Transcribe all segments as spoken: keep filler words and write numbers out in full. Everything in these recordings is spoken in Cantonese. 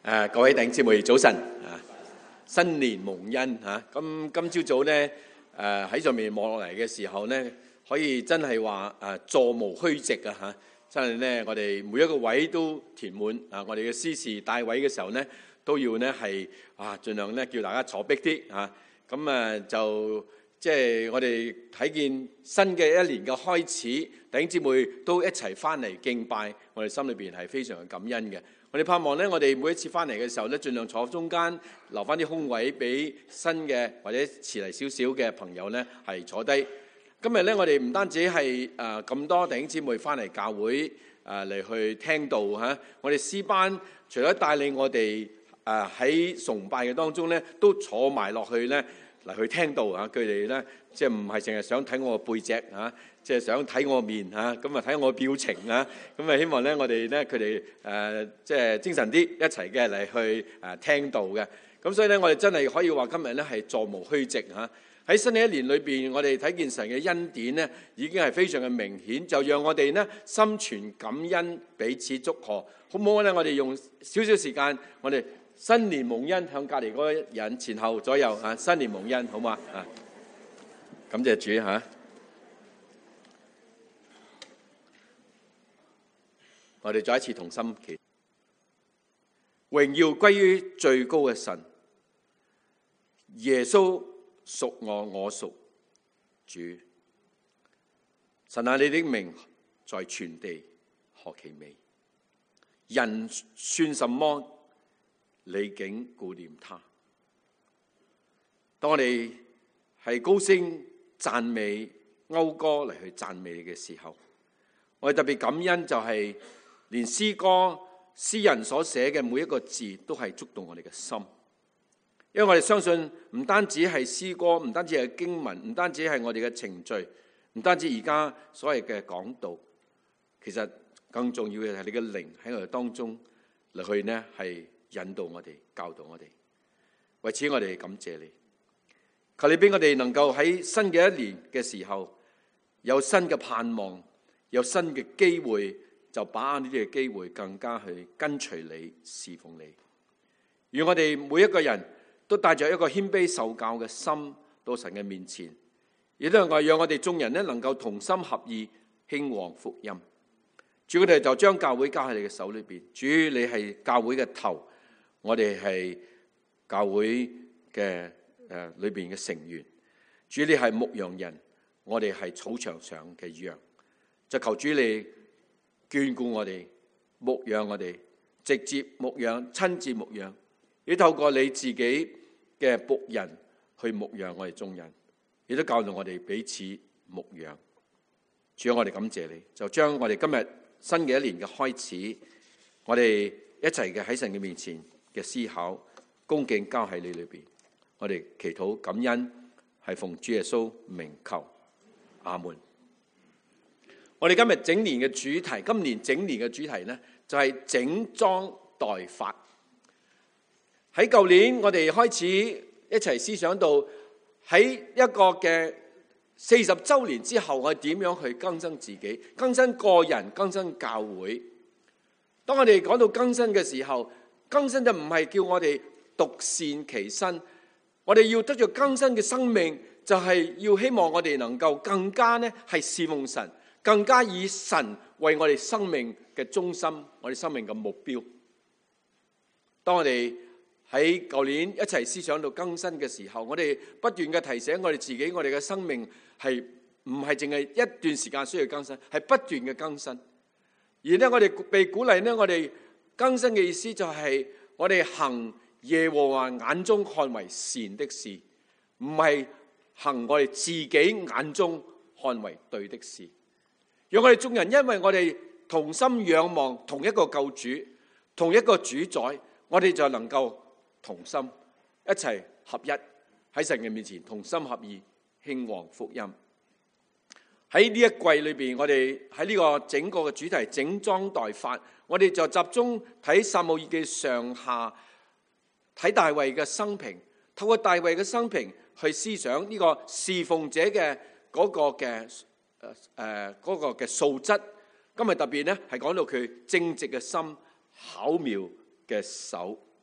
誒，各位弟兄姊妹早晨啊！新年蒙恩嚇，咁今朝早咧誒喺上面望落嚟嘅時候咧，可以真係話誒座無虛席啊嚇！真係咧，我哋每一個位都填滿啊！我哋嘅司事帶位嘅時候咧，都要咧係啊，盡量咧叫大家坐逼啲嚇。咁啊就即係我哋睇見新嘅一年嘅開始，弟兄姊妹都一齊翻嚟敬拜，我哋心裏邊係非常嘅感恩嘅。我哋盼望咧，我哋每一次翻嚟嘅時候咧，盡量坐中間，留翻啲空位俾新嘅或者遲嚟少少嘅朋友咧係坐低。今日咧，我哋唔單止係誒咁多弟兄姊妹翻嚟教會誒嚟去聽道嚇，我哋詩班除咗帶領我哋誒喺崇拜嘅當中咧，都坐埋落去咧嚟去聽道嚇。佢哋咧即係唔係淨係想睇我個背脊嚇，即係想睇我面嚇，咁啊睇我表情啊，咁啊希望咧我哋咧佢哋誒即係精神啲一齊嘅嚟去誒聽道嘅。咁所以咧我哋真係可以話今日咧係座無虛席嚇。喺新嘅一年裏邊，我哋睇見神嘅恩典咧已經係非常嘅明顯，就讓我哋咧心存感恩，彼此祝賀，好唔好咧？我哋用少少時間，我哋新年蒙恩，向隔離嗰個人前後左右啊，新年蒙恩，好嘛啊？感謝主嚇。我哋再一次同心祈禱，榮耀歸於最高嘅神，耶穌屬我，我屬主。神啊，你的名在全地何其美！人算什麼，你竟顧念他。當我哋係高聲讚美謳歌嚟去讚美你嘅時候，我哋特別感恩就係、是。連詩歌詩人所寫嘅每一個字都係觸動我哋嘅心，因為我哋相信唔單止係詩歌，唔單止係經文，唔單止係我哋嘅程序，唔單止而家所謂嘅講道，其實更重要嘅係你嘅靈喺我哋當中嚟去呢係引導我哋、教導我哋。為此我哋感謝你，求你俾我哋能夠喺新嘅一年嘅時候有新嘅盼望，有新嘅機會。就把握呢啲嘅機會，更加去跟隨你、侍奉你。願我哋每一個人都帶着一個謙卑受教嘅心到神嘅面前，亦都係讓我哋眾人咧能夠同心合意興旺福音。主，我哋就將教會交喺你嘅手裏邊。主，你係教會嘅頭，我哋係教會嘅誒裏邊嘅成員。主，你係牧羊人，我哋係草場上嘅羊。就求主你眷顧我哋，牧養我哋，直接牧養，親自牧養，亦透過你自己嘅僕人去牧養我哋眾人，亦都教導我哋彼此牧養。主啊，我哋感謝你，就將我哋今日新嘅一年嘅開始，我哋一齊嘅喺神嘅面前嘅思考、恭敬交喺你裏邊。我哋祈禱感恩，係奉主耶穌名求，阿門。我哋今日整年嘅主題，今年整年嘅主題呢，就係整裝待發。喺舊年我哋開始一齊思想到喺一個嘅四十週年之後，我哋點樣去更新自己、更新個人、更新教會。當我哋講到更新嘅時候，更新就唔係叫我哋獨善其身，我哋要得着更新嘅生命，就係要希望我哋能夠更加呢係侍奉神。更加以神為我哋生命嘅中心，我哋生命嘅目標。當我哋喺舊年一齊思想到更新嘅時候，我哋不斷嘅提醒我哋自己，我哋嘅生命係唔係淨係一段時間需要更新，係不斷嘅更新。而呢，我哋被鼓勵呢，我哋更新嘅意思就係我哋行耶和華眼中看為善的事，唔係行我哋自己眼中看為對的事。讓我哋眾人因為我哋同心仰望同一個救主，同一個主宰，我哋就能夠同心一齊合一喺神嘅面前，同心合意興旺福音。喺呢一季裏邊，我哋喺呢個整個嘅主題整裝待發，我哋就集中睇撒母耳記上下，睇大衛嘅生平，透過大衛嘅生平去思想呢個侍奉者嘅嗰個嘅誒誒嗰個嘅素質。今日特別咧係講到佢正直嘅心、巧妙嘅手。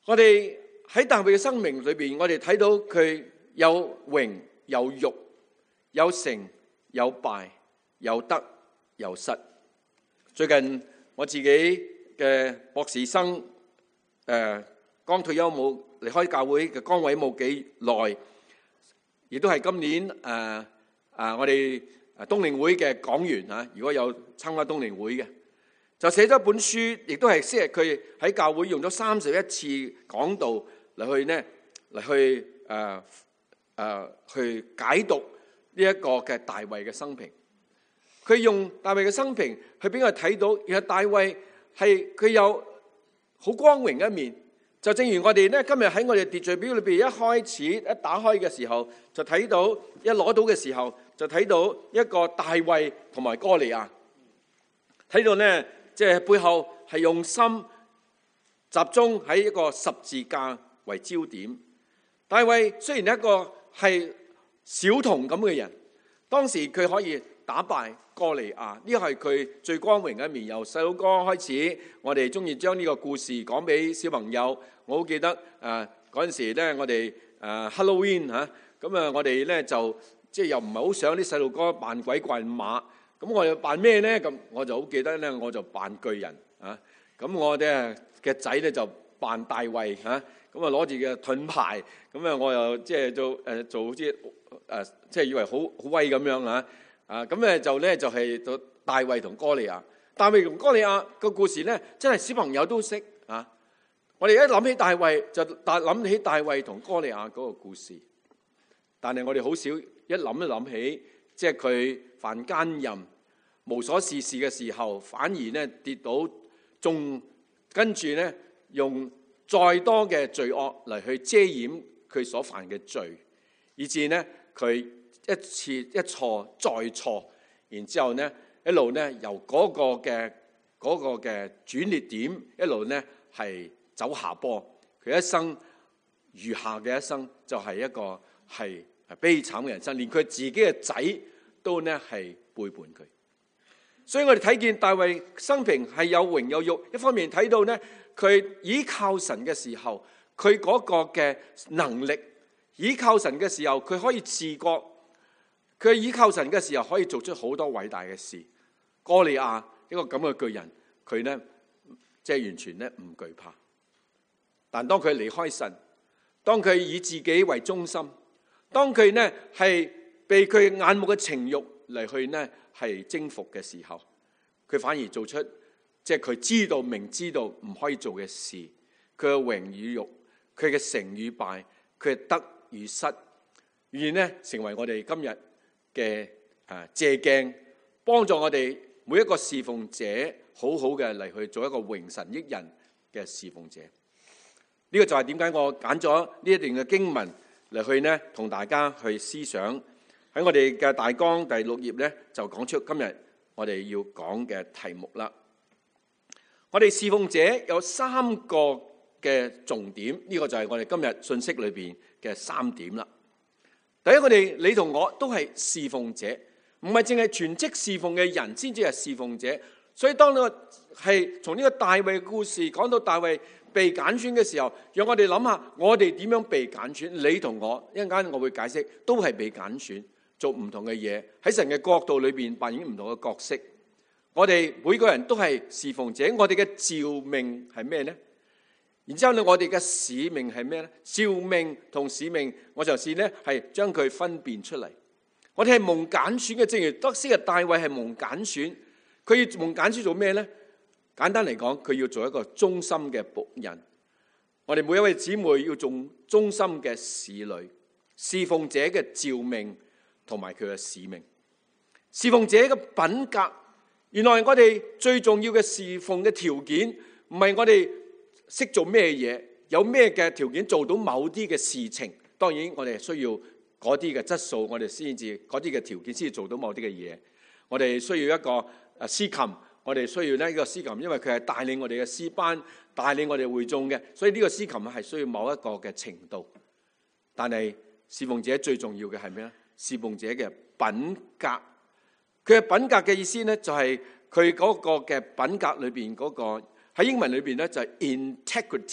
我哋喺大衛嘅生命裏邊，我哋睇到佢有榮有辱，有成有敗，有得有失。最近我自己嘅博士生誒、呃、剛退休冇離開教會嘅崗位冇幾耐，亦都係今年誒啊、呃、我哋冬令會嘅講員嚇，如果有參加冬令會嘅，就寫咗一本書，亦都係昔日佢喺教會用咗三十一次講道嚟去呢嚟去誒誒、呃呃、去解讀呢一個嘅大衛嘅生平。佢用大衛嘅生平去俾我睇到，原來大衛係佢有好光榮嘅一面。就正如我哋咧今日喺我哋秩序表裏邊一開始一打開嘅時候，就睇到一攞到嘅時候，就睇到一個大衛同埋歌利亞，睇到呢，即係背後係用心集中喺一個十字架為焦點。大衛雖然係一個係小童咁嘅人，當時佢可以打敗歌利亞，呢個係佢最光榮嘅一面。由細佬哥開始，我哋中意將呢個故事講俾小朋友。我好記得誒嗰陣時咧，我哋誒 Halloween 嚇，咁啊我哋咧就即係又唔係好想啲細路哥扮鬼扮馬，咁我又扮咩咧？咁我就好記得咧，我就扮巨人啊！咁我哋嘅仔咧就扮大衛嚇，咁啊攞住嘅盾牌，咁啊我又即係做誒做好似誒即係以為好好威咁樣嚇。啊，咁咧就咧就係到大衛同歌利亞。大衛同歌利亞個故事咧，真係小朋友都識啊！我哋一諗起大衛，就大諗起大衛同歌利亞嗰個故事。但係我哋好少一諗一諗起，即係佢犯奸淫、無所事事嘅時候，反而咧跌倒，仲跟住咧用再多嘅罪惡嚟去遮掩佢所犯嘅罪，以致咧佢一次一錯再錯，然之後咧一路咧由嗰個嘅嗰個嘅轉捩點一路咧係走下坡。佢一生餘下嘅一生就係一個係悲慘嘅人生，連佢自己嘅仔都咧係背叛佢。所以我哋睇見大衛生平係有榮有辱，一方面睇到咧佢倚靠神嘅時候，佢嗰個嘅能力；倚靠神嘅時候，佢可以自覺。佢倚靠神嘅時候，可以做出好多偉大嘅事。歌利亞一個咁嘅巨人，佢呢即係完全咧唔懼怕。但當佢離開神，當佢以自己為中心，當佢呢係被佢眼目嘅情慾嚟去呢係征服嘅時候，佢反而做出即係佢知道明知道唔可以做嘅事。佢嘅榮與辱，佢嘅成與敗，佢嘅得與失，願呢成為我哋今日嘅誒借鏡，幫助我哋每一個侍奉者好好嘅嚟去做一個榮神益人嘅侍奉者。呢、這個就係點解我揀咗呢一段嘅經文嚟去呢同大家去思想。喺我哋嘅大綱第六頁呢，就講出今日我哋要講嘅題目啦。我哋侍奉者有三個嘅重點，呢、這個就係我哋今日信息裏邊嘅三點啦。第一，我哋你同我都係侍奉者，唔係淨係全職侍奉嘅人先至係侍奉者。所以當呢個係從呢個大衛嘅故事講到大衛被揀選嘅時候，讓我哋諗下我哋點樣被揀選。你同我一陣間我會解釋，都係被揀選做唔同嘅嘢，喺神嘅國度裏邊扮演唔同嘅角色。我哋每個人都係侍奉者，我哋嘅召命係咩呢？然之後咧，我哋嘅使命係咩咧？召命同使命，我就試咧係將佢分辨出嚟。我哋係蒙揀選嘅，正如得昔日大衛係蒙揀選，佢要蒙揀選做咩咧？簡單嚟講，佢要做一個忠心嘅僕人。我哋每一位姊妹要做忠心嘅使女，侍奉者嘅召命同埋佢嘅使命。侍奉者嘅品格，原來我哋最重要嘅侍奉嘅條件，唔係我哋識做咩嘢，有咩嘅條件做到某啲嘅事情。當然我哋需要嗰啲嘅質素，我哋先至嗰啲嘅條件先至做到某啲嘅嘢。我哋需要一個誒司琴，我哋需要呢個司琴，因為佢係帶領我哋嘅詩班，帶領我哋會眾嘅，所以呢個司琴係需要某一個嘅程度。但係侍奉者最重要嘅係咩咧？侍奉者嘅品格，佢嘅品格嘅意思咧，就係佢嗰個嘅品格裏邊嗰個。喺英文裏邊咧就係 integrity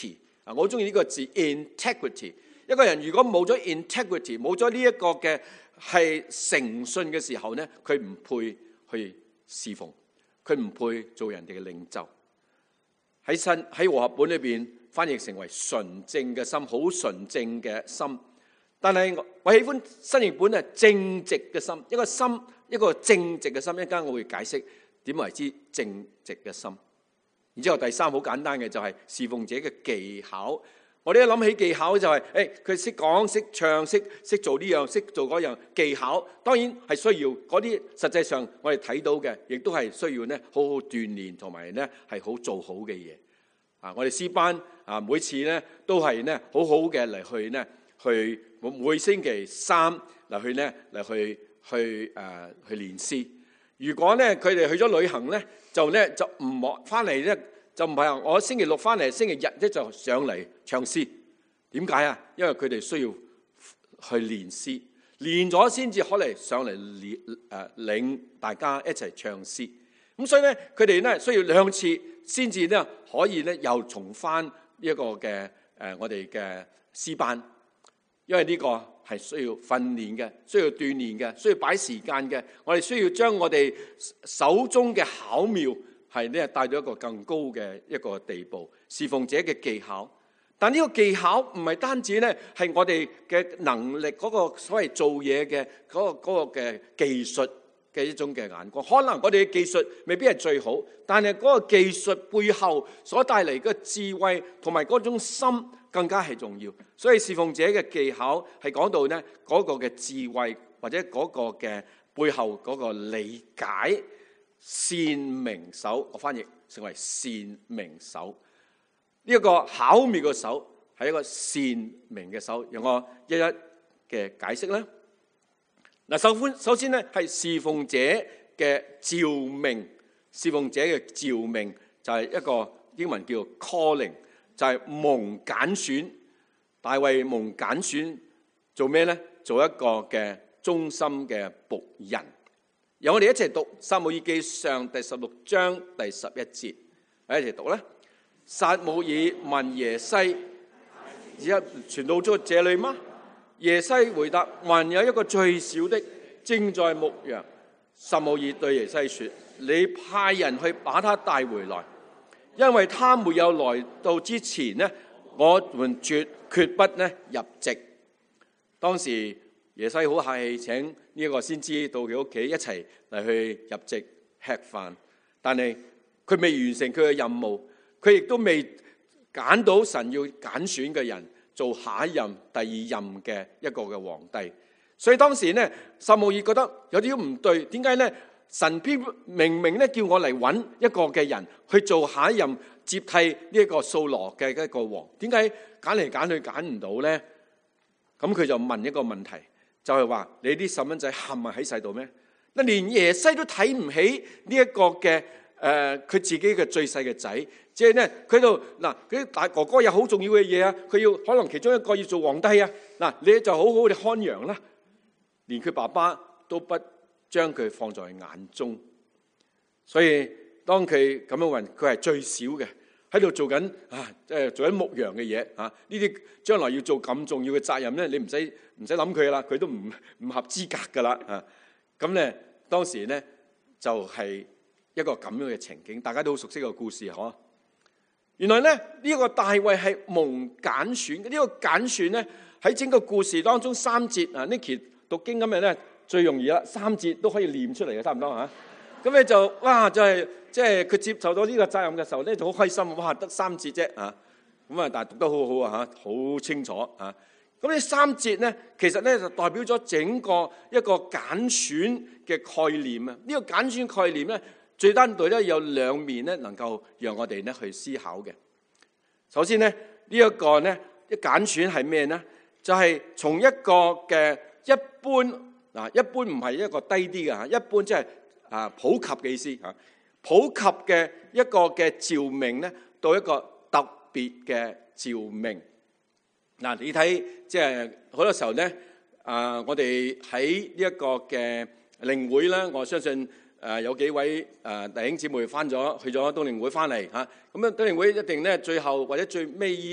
啊，我好中意呢個字 integrity。一個人如果冇咗 integrity， 冇咗呢一個嘅係誠信嘅時候咧，佢唔配去侍奉，佢唔配做人哋嘅領袖。喺新喺和合本裏邊翻譯成為純正嘅心，好純正嘅心。但係我喜歡新譯本係正直嘅心，一個心一個正直嘅心。一陣間我會解釋點為之正直嘅心。然之後第三好簡單嘅就係侍奉者嘅技巧。我哋一諗起技巧就係、是，誒佢識講、識唱、識識做呢樣、識做嗰樣技巧。當然係需要嗰啲，實際上我哋睇到嘅，亦都係需要咧好好鍛煉同埋咧係好做好嘅嘢。啊，我哋詩班啊，每次咧都係咧好好嘅嚟去咧去每星期三嚟去咧嚟去去誒、呃、去練詩。如果咧佢哋去咗旅行咧，就咧就唔落翻嚟咧。就唔係啊！我星期六翻嚟，星期日咧就上嚟唱詩。點解啊？因為佢哋需要去練詩，練咗先至可嚟上嚟練誒領大家一齊唱詩。咁所以咧，佢哋咧需要兩次先至咧可以咧又重翻一個嘅誒我哋嘅詩班，因為呢個係需要訓練嘅，需要鍛鍊嘅，需要擺時間嘅。我哋需要將我哋手中嘅巧妙。係咧帶到一個更高嘅一個地步，侍奉者嘅技巧。但呢個技巧唔係單止咧係我哋嘅能力嗰個所謂做嘢嘅嗰個嗰個嘅技術嘅一種嘅眼光。可能我哋嘅技術未必係最好，但係嗰個技術背後所帶嚟嘅智慧同埋嗰種心更加係重要。所以侍奉者嘅技巧係講到咧嗰個嘅智慧或者嗰個嘅背後嗰個理解。善明手，我翻譯成為善明手。呢、這、一個巧妙嘅手係一個善明嘅手，讓我一一嘅解釋啦。嗱，首先首先咧係侍奉者嘅召命，侍奉者嘅召命就係一個英文叫 calling， 就係蒙揀選。大衛蒙揀選做咩咧？做一個嘅忠心嘅僕人。由我哋一齊讀《撒母耳記上》第十六章第十一節，一齊讀啦。撒母耳問耶西：而家傳到咗這裏嗎？耶西回答：還有一個最小的正在牧羊。撒母耳對耶西說：你派人去把他帶回來，因為他沒有來到之前呢，我們絕決不呢入席。當時耶西好客氣，請呢一個先知到佢屋企一齊嚟去入席吃飯，但係佢未完成佢嘅任務，佢亦都未揀到神要揀選嘅人做下一任、第二任嘅一個嘅皇帝。所以當時咧，撒母耳覺得有啲唔對，點解咧？神偏明明咧叫我嚟揾一個嘅人去做下一任接替呢一個掃羅嘅一個王，點解揀嚟揀去揀唔到咧？咁佢就問一個問題。就係話你啲細蚊仔冚埋喺世度咩？嗱，連耶西都睇唔起呢一個嘅誒，佢自己嘅最細嘅仔，即係咧佢度嗱，佢大哥哥有好重要嘅嘢啊，佢要可能其中一個要做皇帝啊，嗱，你就好好地看羊啦。連佢爸爸都不將佢放在眼中，所以當佢咁樣問，佢係最少嘅。喺度做緊啊，即係做緊牧羊嘅嘢啊！呢啲將來要做咁重要嘅責任咧，你唔使唔使諗佢啦，佢都唔唔合資格噶啦啊！咁咧當時咧就係一個咁樣嘅情景，大家都好熟悉個故事嗬。原來咧呢個大衛係蒙揀選嘅，呢個揀選咧喺整個故事當中三節啊 ，Nicky 讀經今日咧最容易啦，三節都可以念出嚟嘅，差唔多吓。咁咧就哇，就係即係佢接受到呢個責任嘅時候咧，就好開心。哇，得三節啫啊！咁啊，但係讀得好好啊嚇，好清楚啊！咁呢三節咧，其實咧就代表咗整個一個揀選嘅概念啊！呢個揀選概念咧，最單獨咧有兩面咧，能夠讓我哋咧去思考嘅。首先咧，呢一個咧一揀選係咩咧？就係從一個嘅一般嗱，一般唔係一個低啲嘅嚇，一般即係。啊，普及嘅意思嚇，普及嘅一個嘅召命咧，到一個特別嘅召命。嗱，你睇即係好多時候咧，啊，我哋喺呢一個嘅靈會咧，我相信誒有幾位誒弟兄姊妹翻咗去咗冬令會翻嚟嚇，咁啊冬令會一定咧最後或者最尾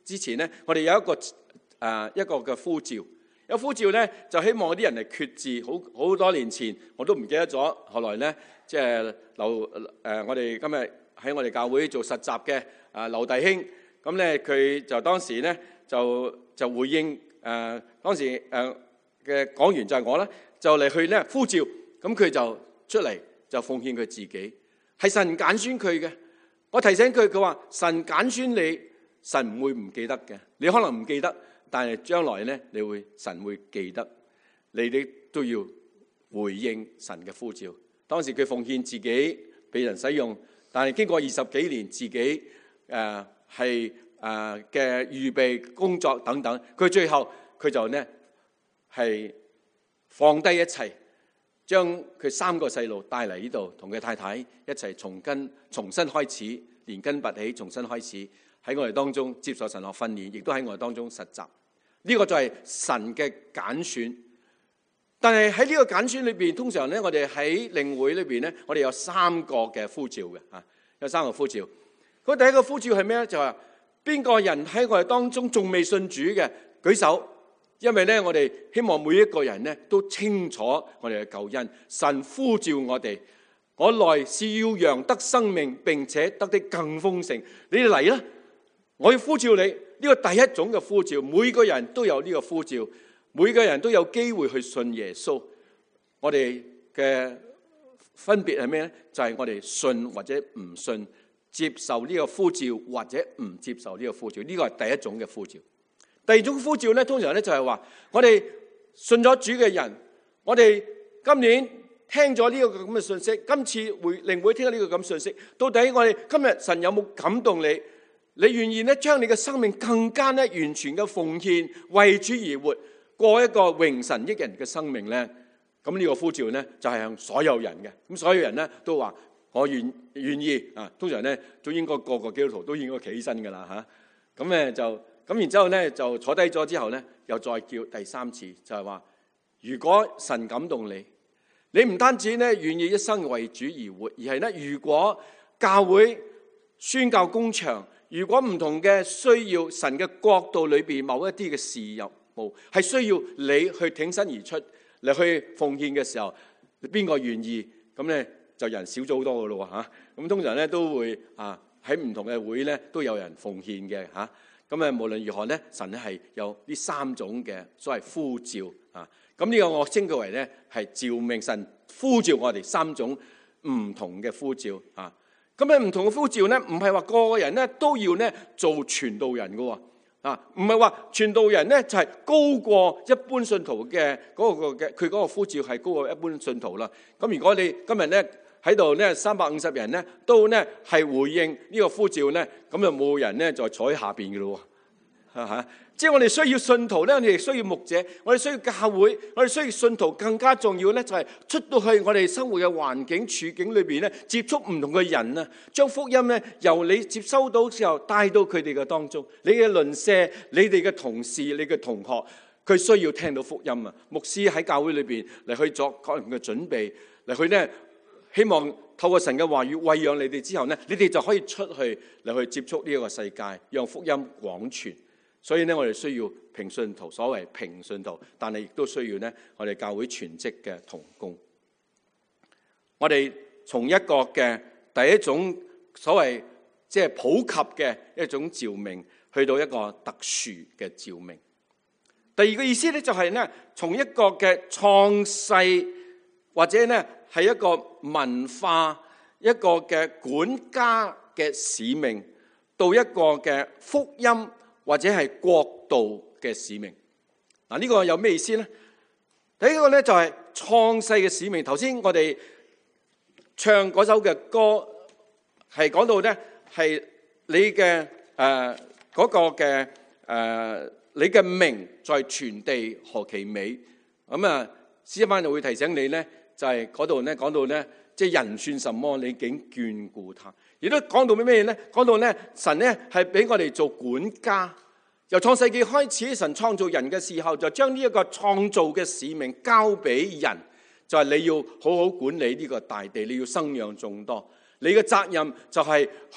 之前咧，我哋有一個誒、呃、一個嘅呼召，有呼召咧就希望啲人嚟決志。好好多年前我都唔記得咗，後來咧即係劉誒我哋今日喺我哋教會做實習嘅啊劉弟兄，咁咧佢就當時咧就就回應誒、呃、當時誒嘅講員就係我啦，就嚟去咧呼召，咁佢就出嚟就奉獻佢自己，係神揀選佢嘅。我提醒佢，佢話神揀選你，神唔會唔記得嘅。你可能唔記得，但係將來咧，你會神會記得。你哋都要回應神嘅呼召。當時佢奉獻自己俾人使用，但係經過二十幾年自己誒係誒嘅預備工作等等，佢最後佢就呢係放低一切。將佢三個細路帶嚟呢度，同佢太太一齊從根重新開始，連根拔起，重新開始喺我哋當中接受神學訓練，亦都喺我哋當中實習。呢、這個就係神嘅揀選。但係喺呢個揀選裏邊，通常咧，我哋喺領會裏邊咧，我哋有三個嘅呼召嘅嚇，有三個呼召。咁第一個呼召係咩咧？就係邊個人喺我哋當中仲未信主嘅，舉手。因為咧，我哋希望每一個人咧都清楚我哋嘅救恩。神呼召我哋，我來是要讓得生命，並且得的更豐盛。你哋嚟啦！我要呼召你。呢個第一種嘅呼召，每個人都有呢個呼召，每個人都有機會去信耶穌。我哋嘅分別係咩咧？就係我哋信或者唔信，接受呢個呼召或者唔接受呢個呼召。呢個係第一種嘅呼召。第二種呼召咧，通常咧就係話，我哋信咗主嘅人，我哋今年聽咗呢個咁嘅信息，今次會領會聽到呢個咁信息，到底我哋今日神有冇感動你？你願意咧將你嘅生命更加咧完全嘅奉獻，為主而活，過一個榮神益人嘅生命咧？咁呢個呼召咧就係向所有人嘅，咁所有人咧都話我願願意啊。通常咧都應該個個基督徒都應該企起身噶啦吓，咁咧就。咁然之後咧，就坐低咗之後咧，又再叫第三次，就係話：如果神感動你，你唔單止咧願意一生為主而活，而係咧，如果教會宣教工場，如果唔同嘅需要，神嘅國度裏邊某一啲嘅事業務係需要你去挺身而出嚟去奉獻嘅時候，邊個願意？咁咧就人少咗好多噶咯嚇。咁通常咧都會啊喺唔同嘅會咧都有人奉獻嘅嚇。咁啊，無論如何咧，神咧係有呢三種嘅所謂呼召啊。咁呢個我稱佢為咧係召命，神呼召我哋三種唔同嘅呼召啊。咁啊，唔同嘅呼召咧，唔係話個個人咧都要咧做傳道人㗎啊，唔係話傳道人咧就係高過一般信徒嘅嗰個嘅，佢嗰個呼召係高過一般信徒啦。咁如果你今日咧喺度咧三百五十人咧都咧係回應呢個呼召咧，咁就冇人咧就坐喺下邊嘅咯喎，嚇！即係我哋需要信徒咧，我哋需要牧者，我哋需要教會，我哋需要信徒。更加重要咧就係出到去我哋生活嘅環境處境裏邊咧，接觸唔同嘅人啊，將福音咧由你接收到之後帶到佢哋嘅當中。你嘅鄰舍、你哋嘅同事、你嘅同學，佢需要聽到福音啊！牧師喺教會裏邊嚟去作各樣嘅準備，嚟去咧。希望透過神嘅話語餵養你哋之後呢，你哋就可以出去嚟去接觸呢一個世界，讓福音廣傳。所以呢，我哋需要平信徒，所謂平信徒，但係亦都需要呢，我哋教會全職嘅同工。我哋從一個嘅第一種所謂即係普及嘅一種召命，去到一個特殊嘅召命。第二個意思呢，就係呢，從一個嘅創世或者呢。係一個文化，一個嘅管家嘅使命，到一個嘅福音或者係國度嘅使命。嗱，呢個有咩意思呢？第一個咧就係創世嘅使命。頭先我哋唱嗰首嘅歌係講到咧，係你嘅誒嗰個嘅誒、呃，你嘅名在全地何其美。咁啊，詩班就會提醒你咧。就係嗰度咧，講到咧，即係人算什麼，你竟眷顧他。亦都講到咩咩咧？講到咧，神咧係俾我哋做管家。由創世紀開始，神創造人嘅時候，就將呢一個創造嘅使命交俾人，就係你要好好管理呢個大地，你要生養眾多。你嘅責任就係去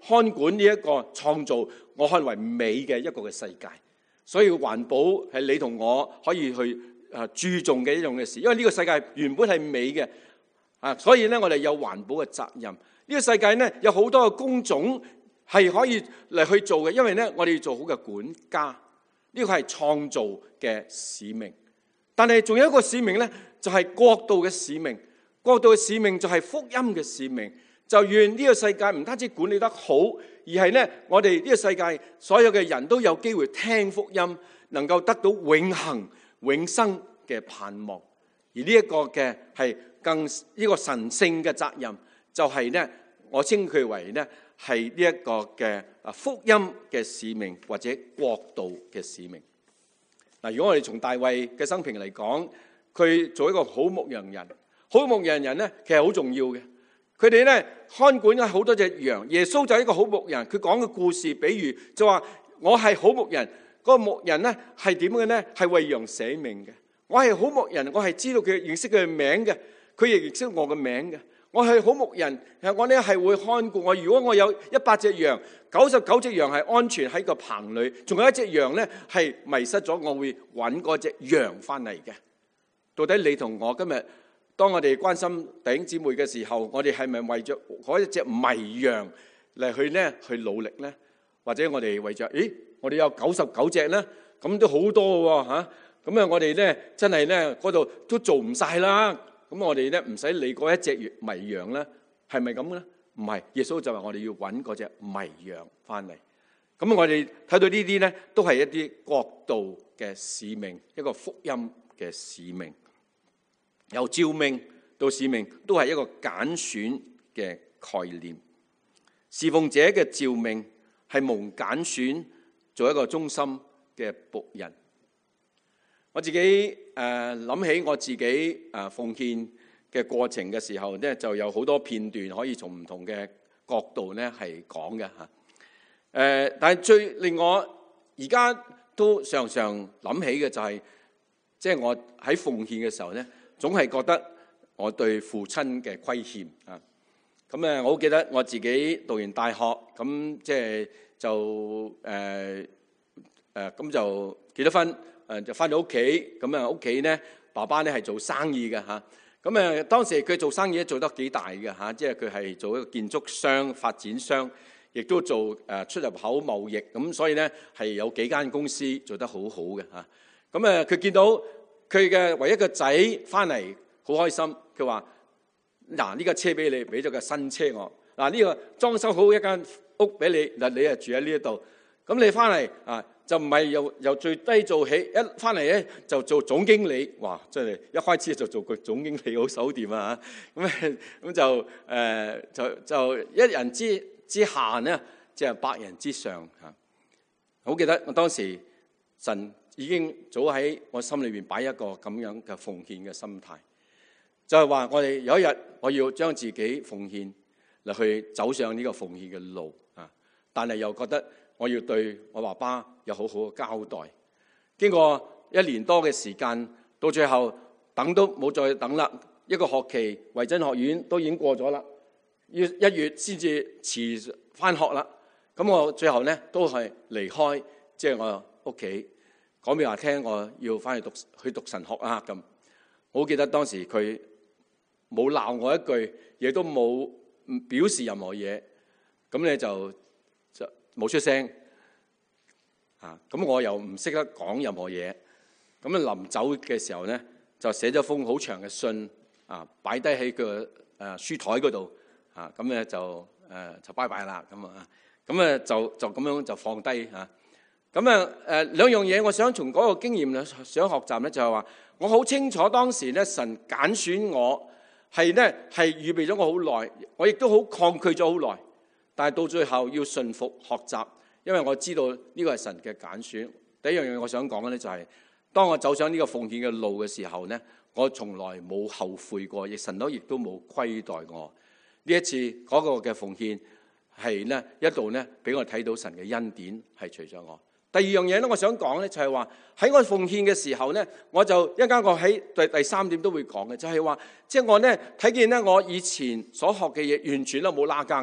看管呢一個創造我看為美嘅一個嘅世界。所以環保係你同我可以去誒注重嘅一樣嘅事，因為呢個世界原本係美嘅啊，所以咧我哋有環保嘅責任。呢個世界咧有好多嘅工種係可以嚟去做嘅，因為咧我哋要做好嘅管家，呢個係創造嘅使命。但係仲有一個使命咧，就係國度嘅使命。國度嘅使命就係福音嘅使命。就願呢個世界唔單止管理得好，而係咧我哋呢個世界所有嘅人都有機會聽福音，能夠得到永恆永生嘅盼望。而呢一個嘅係更呢個神聖嘅責任，就係咧我稱佢為咧係呢一個嘅啊福音嘅使命，或者國度嘅使命。嗱，如果我哋從大衛嘅生平嚟講，佢做一個好牧羊人，好牧羊人咧其實好重要嘅。佢哋咧看管咗好多隻羊，耶穌就係一個好牧人。佢講嘅故事比喻就話我係好牧人，嗰個牧人咧係點嘅咧？係為羊捨命嘅。我係好牧人，我係知道佢認識佢嘅名嘅，佢亦認識我嘅名嘅。我係好牧人，我咧係會看顧我。如果我有一百隻羊，九十九隻羊係安全喺個棚裏，仲有一隻羊咧係迷失咗，我會揾嗰隻羊翻嚟嘅。到底你同我今日，當我哋關心弟兄姊妹嘅時候，我哋係咪為咗嗰一隻迷羊嚟去咧去努力咧？或者我哋為咗，咦，我哋有九十九隻咧，咁都好多喎嚇。咁啊，我哋咧真係咧嗰度都做唔晒啦。咁我哋咧唔使理嗰一隻迷羊咧，係咪咁咧？唔係，耶穌就話我哋要揾嗰隻迷羊翻嚟。咁我哋睇到呢啲咧，都係一啲國度嘅使命，一個福音嘅使命。由召命到使命都係一個揀選嘅概念。侍奉者嘅召命係蒙揀選做一個忠心嘅僕人。我自己誒諗起我自己誒奉獻嘅過程嘅時候咧，就有好多片段可以從唔同嘅角度咧係講嘅嚇。誒，但係最令我而家都常常諗起嘅就係，即係我喺奉獻嘅時候咧，總係覺得我對父親嘅虧欠啊！咁誒，我好記得我自己讀完大學，咁即係就誒誒咁就結咗婚，誒就翻到屋企，咁啊屋企咧，爸爸咧係做生意嘅嚇。咁誒當時佢做生意咧做得幾大嘅嚇，即係佢係做一個建築商、發展商，亦都做誒出入口貿易，咁所以咧係有幾間公司做得好好嘅嚇。咁誒佢見到佢嘅唯一個仔翻嚟，好開心。佢話：嗱，呢架車俾你，俾咗架新車我。嗱，呢個裝修好一間屋俾你，嗱，你啊住喺呢一度。咁你翻嚟啊，就唔係由由最低做起，一翻嚟咧就做總經理。哇！真係一開始就做個總經理好手掂啊！咁咁就誒、呃、就就一人之之下呢，即係百人之上嚇。好記得我當時神已經早喺我心裏邊擺一個咁樣嘅奉獻嘅心態，就係話我哋有一日我要將自己奉獻嚟去走上呢個奉獻嘅路啊！但係又覺得我要對我爸爸有好好嘅交代。經過一年多嘅時間，到最後等都冇再等啦。一個學期維真學院都已經過咗啦，要一月先至辭翻學啦。咁我最後咧都係離開，即係我屋企講俾話聽，我要翻去讀去讀神學啊咁。我好記得當時佢冇鬧我一句，亦都冇表示任何嘢，咁咧就就冇出聲啊。咁我又唔識得講任何嘢，咁啊臨走嘅時候咧，就寫咗封好長嘅信啊，擺低喺佢誒書台嗰度啊。咁咧就誒、呃、就拜拜啦咁啊。咁啊就就咁樣就放低嚇。咁啊誒兩樣嘢，我想從嗰個經驗咧想學習咧，就係話我好清楚當時咧神揀選我係咧係預備咗我好耐，我亦都好抗拒咗好耐，但係到最後要順服學習，因為我知道呢個係神嘅揀選。第一樣嘢我想講嘅咧就係、是，當我走上呢個奉獻嘅路嘅時候咧，我從來冇後悔過，亦神都亦都冇虧待我。呢一次嗰個嘅奉獻係咧一度咧俾我睇到神嘅恩典係隨咗我。第二樣嘢咧，我想講咧就係話喺我奉獻嘅時候咧，我就一陣間我喺第第三點都會講嘅，就係話即係我咧睇見咧我以前所學嘅嘢完全都冇拉更嘅，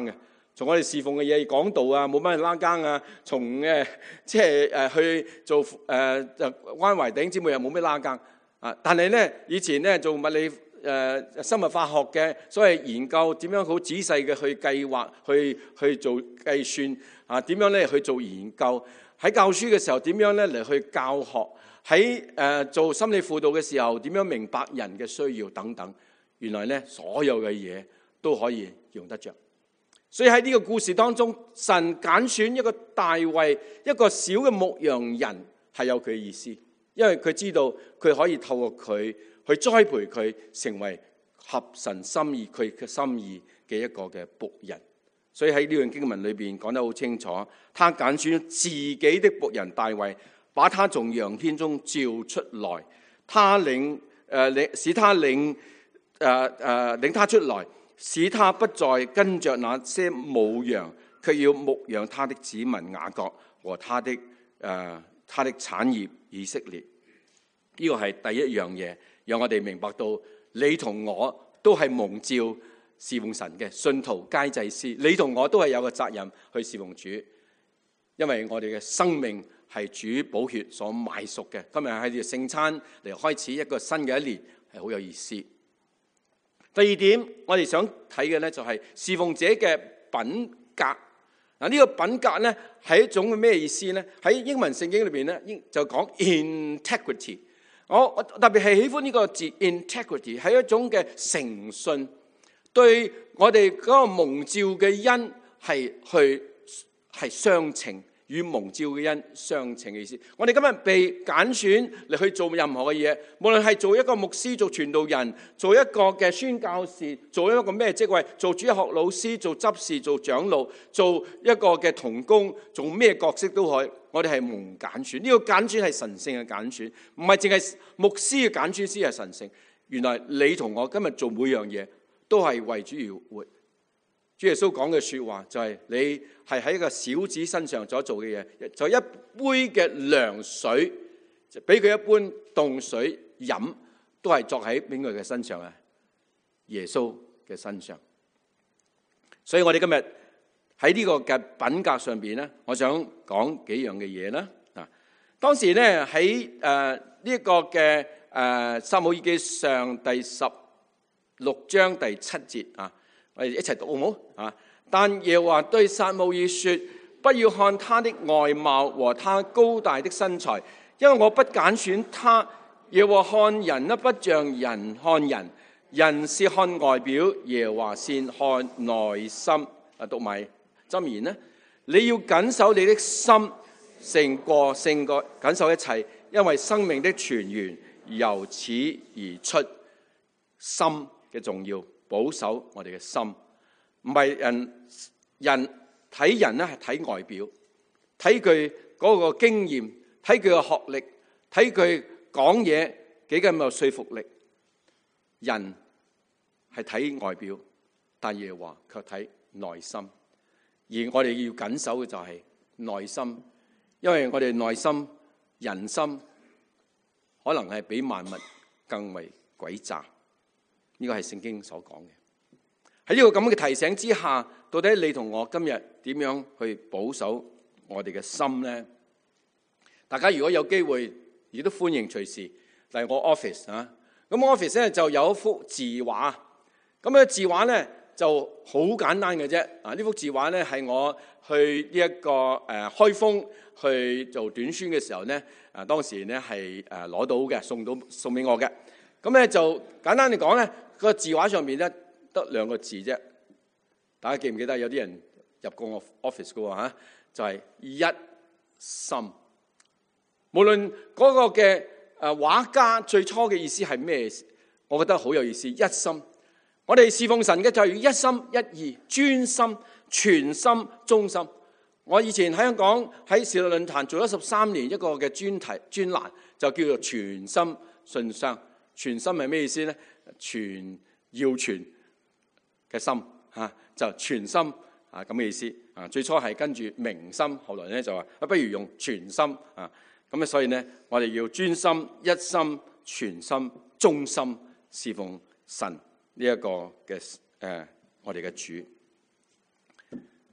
從我哋侍奉嘅嘢講道啊，冇乜人拉更啊，從誒即係誒去做誒就關懷弟兄姊妹又冇咩拉更啊。但係咧以前咧做物理誒、呃、生物化學嘅，所謂研究點樣好仔細嘅去計劃，去去做計算啊，點樣咧去做研究，喺教書嘅時候點樣咧嚟去教學，喺誒、呃、做心理輔導嘅時候點樣明白人嘅需要等等。原來咧所有嘅嘢都可以用得着。所以喺呢個故事當中，神揀選一個大衛，一個小嘅牧羊人，係有佢嘅意思，因為佢知道佢可以透過佢去栽培佢，成為合神心意佢嘅心意嘅一個嘅僕人。所以喺呢段經文裏邊講得好清楚，他揀選自己的僕人大衛，把他從羊圈中召出來，他領誒領使他領誒誒、呃呃、領他出來。使他不再跟着那些母羊，卻要牧養他的子民雅各和他的誒、呃、他的產業以色列。呢個係第一樣嘢，讓我哋明白到你同我都係蒙召侍奉神嘅信徒皆祭司，你同我都係有個責任去侍奉主，因為我哋嘅生命係主寶血所買贖嘅。今日喺呢個聖餐嚟開始一個新嘅一年，係好有意思。第二點，我哋想睇嘅咧就係侍奉者嘅品格。嗱，呢個品格咧係一種咩意思咧？喺英文聖經裏邊咧，就講 integrity。我我特別係喜歡呢個字 integrity， 係一種嘅誠信，對我哋嗰個蒙召嘅恩係去係相稱。與蒙召嘅恩相稱嘅意思。我哋今日被揀選嚟去做任何嘅嘢，無論係做一個牧師、做傳道人、做一個嘅宣教士、做一個咩職位、做主日學老師、做執事、做長老、做一個嘅同工、做咩角色都可以。我哋係蒙揀選，呢、這個揀選係神聖嘅揀選，唔係淨係牧師嘅揀選先係神聖。原來你同我今日做每樣嘢都係為主而活。主耶穌講嘅說話就係你係喺一個小子身上所做嘅嘢，就一杯嘅涼水，俾佢一杯凍水飲，都係作喺邊個嘅身上啊？耶穌嘅身上。所以我哋今日喺呢個嘅品格上邊咧，我想講幾樣嘅嘢啦。啊，當時咧喺誒呢一個嘅誒撒母耳記上第十六章第七節啊。我哋一齊讀好唔好啊？但耶和華對撒母耳說：不要看他的外貌和他高大的身材，因為我不揀選他。耶和華看人呢，不像人看人，人是看外表，耶和華是看內心。啊，讀埋箴言呢，你要謹守你的心，勝過勝過謹守一切，因為生命的泉源由此而出。心嘅重要。保守我哋嘅心，唔係人人睇人咧，係睇外表，睇佢嗰個經驗，睇佢嘅學歷，睇佢講嘢幾咁有說服力。人係睇外表，但耶和華卻睇內心。而我哋要緊守嘅就係內心，因為我哋內心人心可能係比萬物更為詭詐。呢個係聖經所講嘅。喺呢個咁嘅提醒之下，到底你同我今日點樣去保守我哋嘅心呢？大家如果有機會，亦都歡迎隨時嚟我 office 啊。咁 office 咧就有一幅字畫，咁嘅字畫咧就好簡單嘅啫。啊，呢幅字畫咧係我去呢一個誒開封去做短宣嘅時候咧，啊當時咧係誒攞到嘅，送到送俾我嘅。咁咧就簡單嚟講咧，個字畫上面咧得兩個字啫。大家記唔記得有啲人入過我 office 嘅喎嚇？就係一心。無論嗰個嘅誒畫家最初嘅意思係咩，我覺得好有意思。一心，我哋侍奉神嘅就係一心一意、專心、全心、忠心。我以前喺香港喺時代論壇做咗十三年一個嘅專題專欄，就叫做全心信箱。全心係咩意思咧？全要全嘅心嚇，就全心啊咁嘅意思啊。最初係跟住明心，後來咧就話啊，不如用全心啊。咁啊，所以咧我哋要專心、一心、全心、忠心侍奉神呢一個嘅誒、呃，我哋嘅主。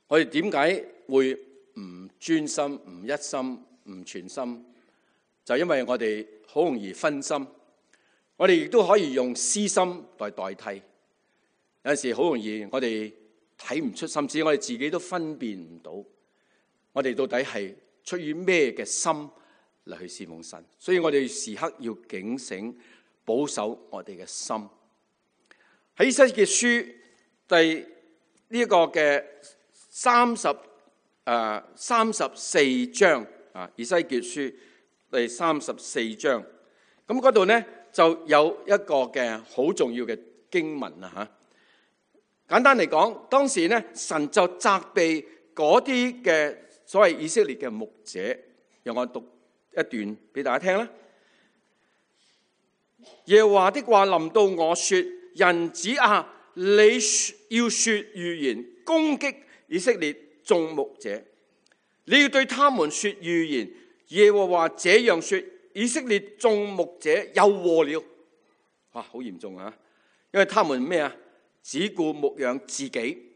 我哋點解會唔專心、唔一心、唔全心？就因為我哋好容易分心。我哋亦都可以用私心來代替。有陣時好容易我哋睇唔出，甚至我哋自己都分辨唔到，我哋到底係出於咩嘅心嚟去侍奉神。所以我哋時刻要警醒，保守我哋嘅心。喺以西結書第呢一個嘅三十誒三十四章啊，以西結書第三十四章，咁嗰度咧就有一個嘅好重要嘅經文啊吓。簡單嚟講，當時咧神就責備嗰啲嘅所謂以色列嘅牧者，讓我讀一段俾大家聽啦。耶和華的話臨到我說：人子啊，你要說預言，攻擊以色列眾牧者，你要對他們說預言。耶和華這樣說：以色列眾牧者有禍了。哇，好嚴重啊！因為他們咩啊？只顧牧養自己，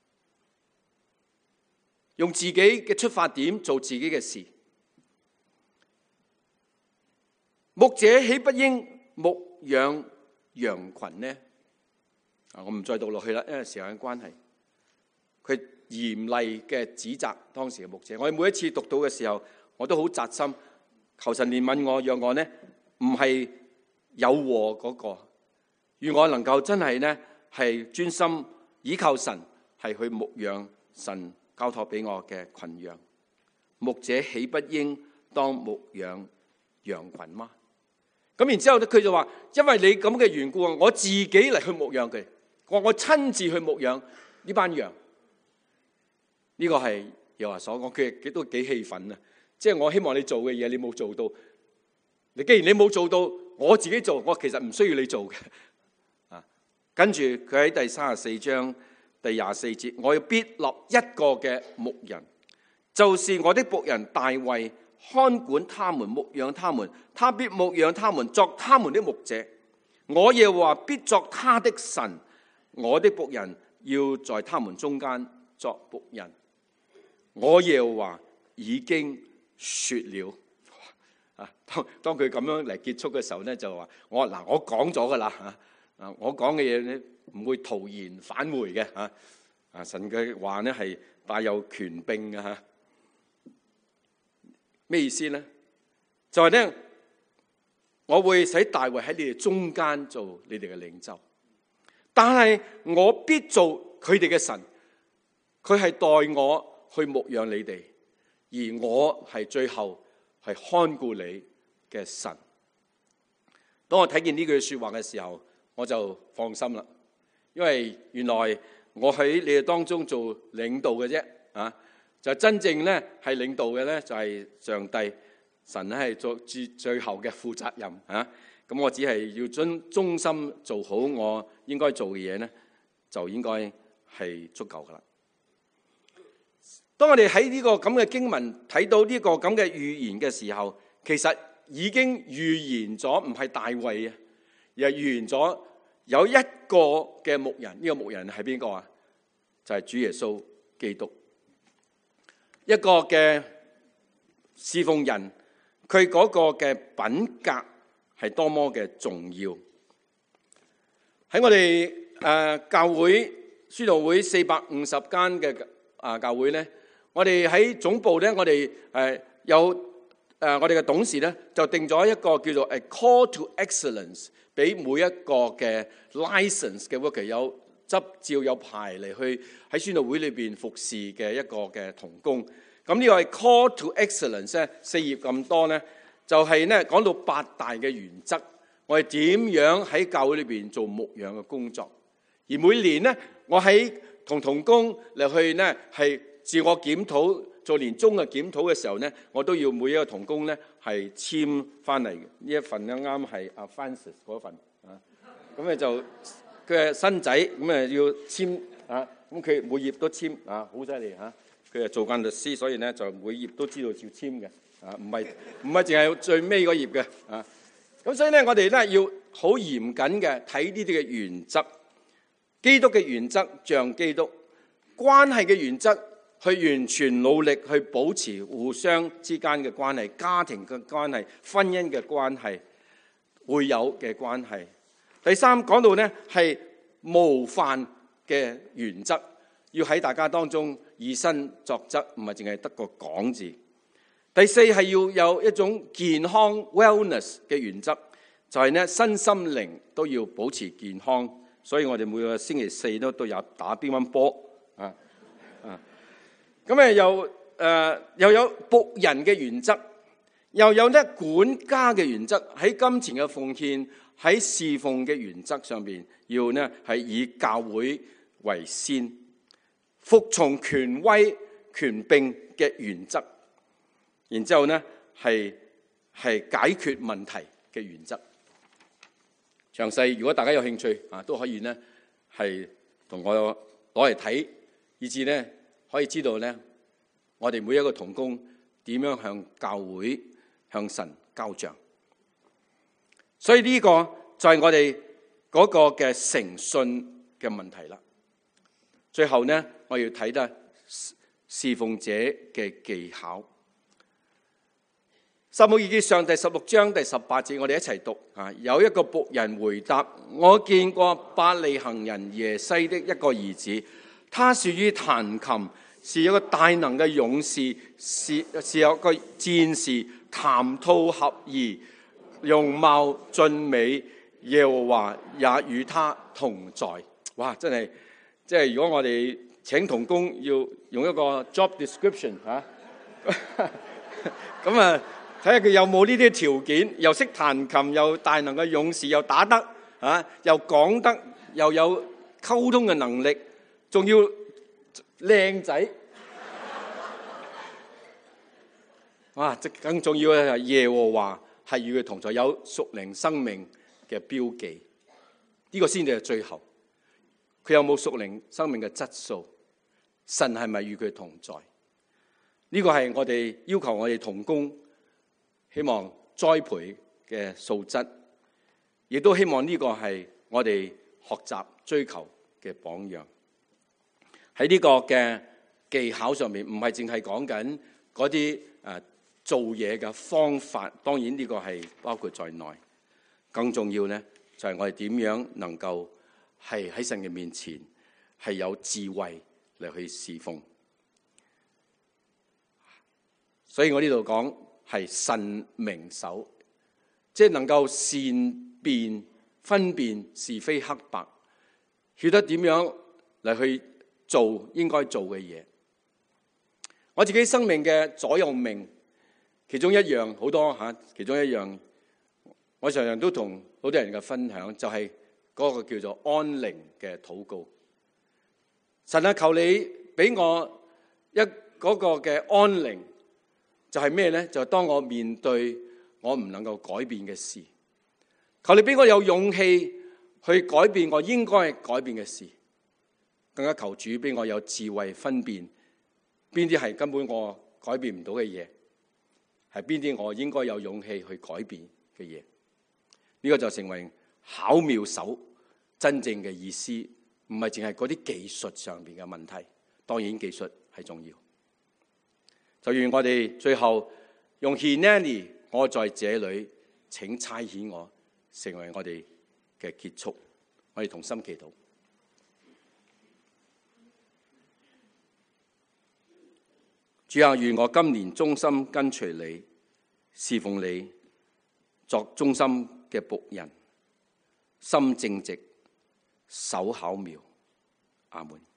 用自己嘅出發點做自己嘅事。牧者豈不應牧養羊群呢？啊，我唔再讀落去啦，因為時間關係。佢嚴厲嘅指責當時嘅牧者。我哋每一次讀到嘅時候，我都好扎心，求神憐憫我，讓我呢唔係有禍嗰個，願我能夠真係呢係專心倚靠神，係去牧養神交託俾我嘅群羊。牧者豈不應當牧養羊群嗎？咁然之後咧，佢就話：因為你咁嘅緣故啊，我自己嚟去牧養佢，我我親自去牧養呢班羊。呢、這個係耶和華所講，佢都幾氣憤啊！即係我希望你做嘅嘢，你冇做到。你既然你冇做到，我自己做，我其實唔需要你做嘅。啊，跟住佢喺第三十四章第廿四節，我要必立一個嘅牧人，就是我的僕人大衛，看管他們，牧養他們，他必牧養他們，作他們的牧者。我耶和華必作他的神，我的僕人要在他們中間作僕人。我耶和華已經說了。啊，當當佢咁樣嚟結束嘅時候咧，就話我嗱，我講咗噶啦吓，啊，我講嘅嘢咧唔會徒然返回嘅吓。啊，神嘅話咧係帶有權柄嘅吓。咩意思咧？就係咧，我會使大衛喺你哋中間做你哋嘅領袖，但係我必做佢哋嘅神，佢係代我去牧養你哋，而我係最後係看顧你嘅神。當我睇見呢句說話嘅時候，我就放心啦，因為原來我喺你哋當中做領導嘅啫，啊，就真正咧係領導嘅咧就係上帝，神咧係做最最後嘅負責任啊。咁我只係要遵忠心做好我應該做嘅嘢咧，就應該係足夠噶啦。當我哋喺呢個咁嘅經文睇到呢個咁嘅預言嘅時候，其實已經預言咗唔係大衛啊，而係預言咗有一個嘅牧人。呢個牧人係邊個啊？就係主耶穌基督。一個嘅侍奉人，佢嗰個嘅品格係多麼嘅重要。喺我哋誒教會宣道會四百五十間嘅啊教會咧，我哋喺總部咧，我哋誒有誒我哋嘅董事咧，就定咗一個叫做誒 Call to Excellence， 俾每一個嘅 license 嘅 worker 有執照有牌嚟去喺宣道會裏邊服侍嘅一個嘅同工。咁呢個係 Call to Excellence 咧，四頁咁多咧，就係咧講到八大嘅原則，我哋點樣喺教會裏邊做牧養嘅工作。而每年咧，我喺同同工嚟去咧係自我檢討，做年終嘅檢討嘅時候咧，我都要每一個同工咧係簽翻嚟嘅。呢一份啱啱係阿 Francis 嗰份啊，咁咧就佢係新仔，咁啊要簽啊，咁佢每頁都簽啊，好犀利嚇！佢係做慣律師，所以咧就每頁都知道要簽嘅啊，唔係唔係淨係最尾嗰頁嘅啊。咁所以咧，我哋咧要好嚴謹嘅睇呢啲嘅原則，基督嘅原則像基督，關係嘅原則去完全努力去保持互相之間嘅關係、家庭嘅關係、婚姻嘅關係、會友嘅關係。第三講到呢係模範嘅原則，要喺大家當中以身作則，唔係淨係得個講字。第四係要有一種健康 wellness 嘅原則，就係呢身心靈都要保持健康。所以我哋每個星期四都都有打乒乓波啊啊！咁誒又誒又有僕人嘅原則，又有咧管家嘅原則，喺金錢嘅奉獻、喺侍奉嘅原則上邊，要呢係以教會為先，服從權威權柄嘅原則，然之後呢係係解決問題嘅原則。詳細如果大家有興趣啊，都可以呢係同我攞嚟睇，以至呢可以知道呢我哋每一個同工點樣向教會向神交賬。所以呢個就係我哋嗰個嘅誠信嘅問題啦。最後呢，我要睇得侍奉者嘅技巧。撒母耳記上第十六章第十八節，我哋一齊讀啊！有一個僕人回答：我見過伯利恆人耶西的一個兒子，他善於彈琴，是一個大能嘅勇士，是是有個戰士，談吐合宜，容貌俊美，耶和華也與他同在。哇！真係，即係如果我哋請同工要用一個 job description 嚇，咁啊〜睇下佢有冇呢啲條件，又識彈琴，又大能嘅勇士，又打得啊，又講得，又有溝通嘅能力，仲要靚仔。哇！即更重要嘅係耶和華係與佢同在，有屬靈生命嘅標記。呢個先至係最後。佢有冇屬靈生命嘅質素？神係咪與佢同在？呢個係我哋要求我哋同工。希望栽培嘅素質，亦都希望呢個係我哋學習追求嘅榜樣。喺呢個嘅技巧上面，唔係淨係講緊嗰啲誒做嘢嘅方法，當然呢個係包括在內。更重要呢，就係我哋點樣能夠係喺神嘅面前係有智慧嚟去侍奉。所以我呢度講。係神明手，即係能夠善辨分辨是非黑白，曉得點樣嚟去做應該做嘅嘢。我自己生命嘅左右命，其中一樣好多吓，其中一樣，我常常都同好多人嘅分享，就係嗰個叫做安寧嘅禱告。神啊，求你俾我一嗰個嘅安寧。就係咩呢？就係當我面對我唔能夠改變嘅事，求你俾我有勇氣去改變我應該改變嘅事，更加求主俾我有智慧分辨邊啲係根本我改變唔到嘅嘢，係邊啲我應該有勇氣去改變嘅嘢。呢個就成為巧妙手真正嘅意思，唔係淨係嗰啲技術上邊嘅問題。當然技術係重要。就願我哋最後用 Hineni 我在這裏，請差遣我，成為我哋嘅結束。我哋同心祈禱。主啊，願我今年忠心跟隨你，侍奉你，作忠心嘅僕人，心正直，手巧妙。阿門。